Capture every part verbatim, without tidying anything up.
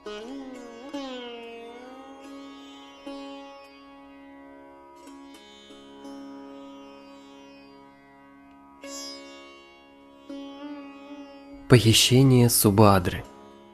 Похищение Субадры.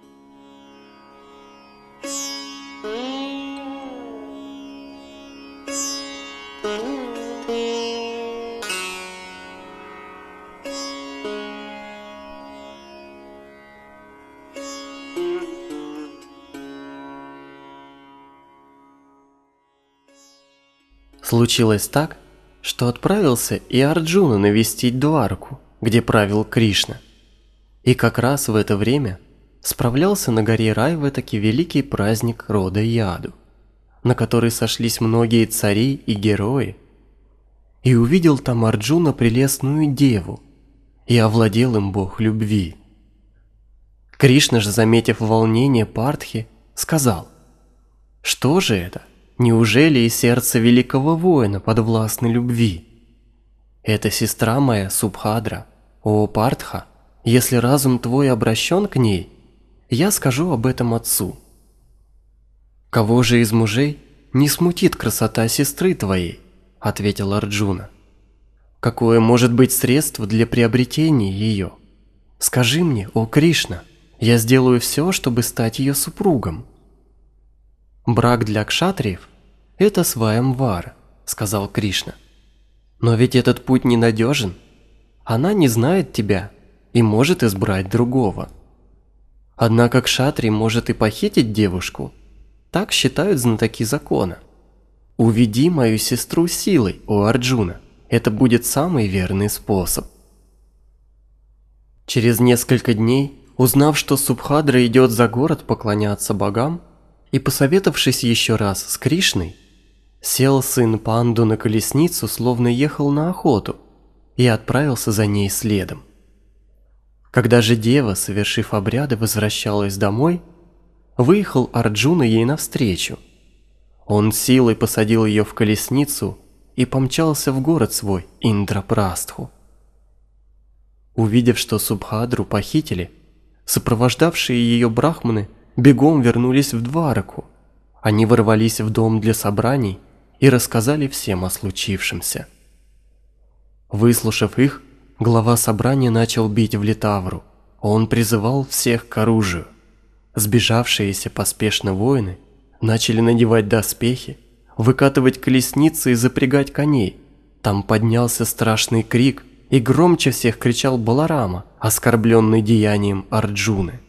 Случилось так, что отправился и Арджуна навестить Двараку, где правил Кришна. И как раз в это время справлялся на горе Райватаки великий праздник рода Яду, на который сошлись многие цари и герои. И увидел там Арджуна прелестную деву, и овладел им бог любви. Кришна же, заметив волнение Партхи, сказал: «Что же это? Неужели и сердце великого воина подвластно любви? Это сестра моя Субхадра, о Партха. Если разум твой обращен к ней, я скажу об этом отцу. Кого же из мужей не смутит красота сестры твоей?» – ответил Арджуна. «Какое может быть средство для приобретения ее? Скажи мне, о Кришна, я сделаю все, чтобы стать ее супругом». «Брак для кшатриев – это сваямвара», – сказал Кришна. «Но ведь этот путь ненадежен. Она не знает тебя и может избрать другого. Однако кшатрий может и похитить девушку. Так считают знатоки закона. Уведи мою сестру силой, о Арджуна, это будет самый верный способ». Через несколько дней, узнав, что Субхадра идет за город поклоняться богам, и посоветовавшись еще раз с Кришной, сел сын Панду на колесницу, словно ехал на охоту, и отправился за ней следом. Когда же дева, совершив обряды, возвращалась домой, выехал Арджуна ей навстречу. Он силой посадил ее в колесницу и помчался в город свой Индрапрастху. Увидев, что Субхадру похитили, сопровождавшие ее брахманы бегом вернулись в Двараку. Они ворвались в дом для собраний и рассказали всем о случившемся. Выслушав их, глава собрания начал бить в литавру. Он призывал всех к оружию. Сбежавшиеся поспешно воины начали надевать доспехи, выкатывать колесницы и запрягать коней. Там поднялся страшный крик, и громче всех кричал Баларама, оскорбленный деянием Арджуны.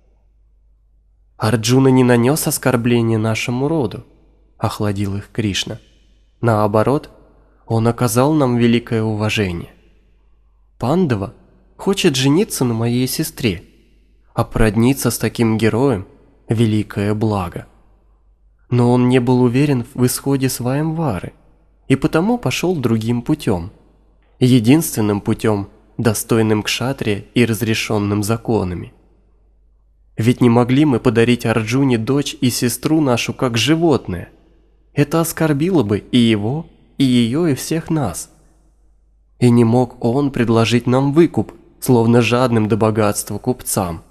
«Арджуна не нанес оскорбления нашему роду», – охладил их Кришна. «Наоборот, он оказал нам великое уважение. Пандава хочет жениться на моей сестре, а породниться с таким героем – великое благо. Но он не был уверен в исходе сваямвары, и потому пошел другим путем, единственным путем, достойным кшатрия и разрешенным законами. Ведь не могли мы подарить Арджуне дочь и сестру нашу как животное. Это оскорбило бы и его, и ее, и всех нас. И не мог он предложить нам выкуп, словно жадным до богатства купцам.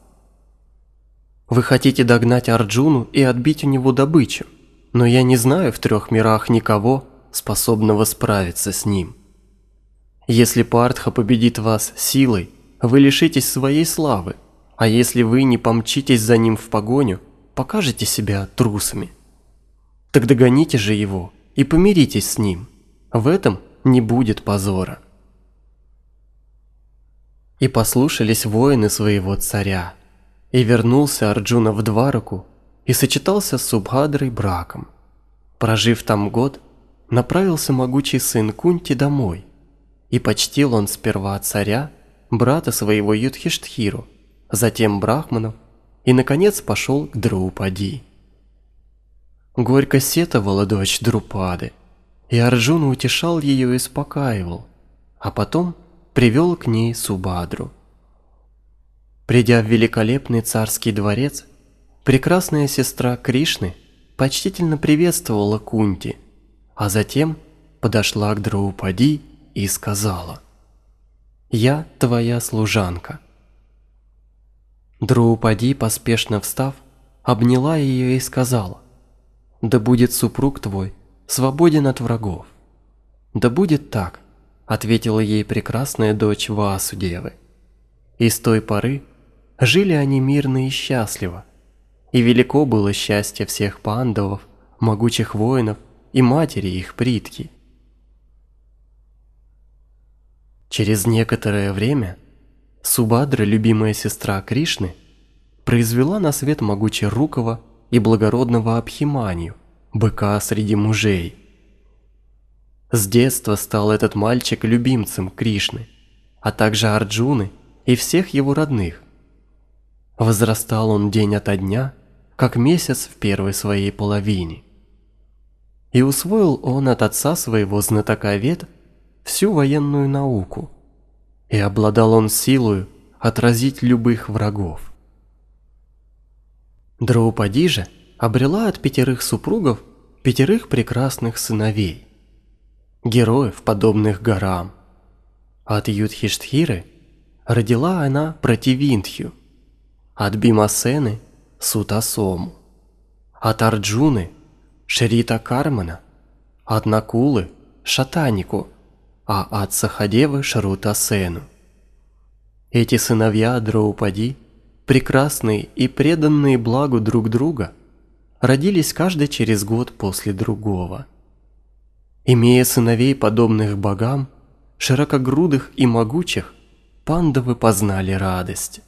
Вы хотите догнать Арджуну и отбить у него добычу, но я не знаю в трех мирах никого, способного справиться с ним. Если Партха победит вас силой, вы лишитесь своей славы, а если вы не помчитесь за ним в погоню, покажете себя трусами. Так догоните же его и помиритесь с ним, в этом не будет позора». И послушались воины своего царя, и вернулся Арджуна в Двараку и сочетался с Субхадрой браком. Прожив там год, направился могучий сын Кунти домой, и почтил он сперва царя, брата своего Юдхиштхиру, затем брахманов, и, наконец, пошел к Драупади. Горько сетовала дочь Друпады, и Арджуна утешал ее и успокаивал, а потом привел к ней Субадру. Придя в великолепный царский дворец, прекрасная сестра Кришны почтительно приветствовала Кунти, а затем подошла к Драупади и сказала: «Я твоя служанка». Драупади, поспешно встав, обняла ее и сказала: «Да будет супруг твой свободен от врагов». «Да будет так», – ответила ей прекрасная дочь Васудевы. И с той поры жили они мирно и счастливо, и велико было счастье всех пандавов, могучих воинов и матери их Притхи. Через некоторое время Субадра, любимая сестра Кришны, произвела на свет могучерукого и благородного Абхиманью, быка среди мужей. С детства стал этот мальчик любимцем Кришны, а также Арджуны и всех его родных. Возрастал он день ото дня, как месяц в первой своей половине. И усвоил он от отца своего знатока Вед всю военную науку, и обладал он силою отразить любых врагов. Драупади же обрела от пятерых супругов пятерых прекрасных сыновей, героев, подобных горам. От Юдхиштхиры родила она Пративиндхью, от Бимасены – Сутасому, от Арджуны – Шрита Кармана, от Накулы – Шатанику, а от Сахадевы – Шрутасену. Эти сыновья Драупади, прекрасные и преданные благу друг друга, родились каждый через год после другого. Имея сыновей, подобных богам, широкогрудых и могучих, пандавы познали радость.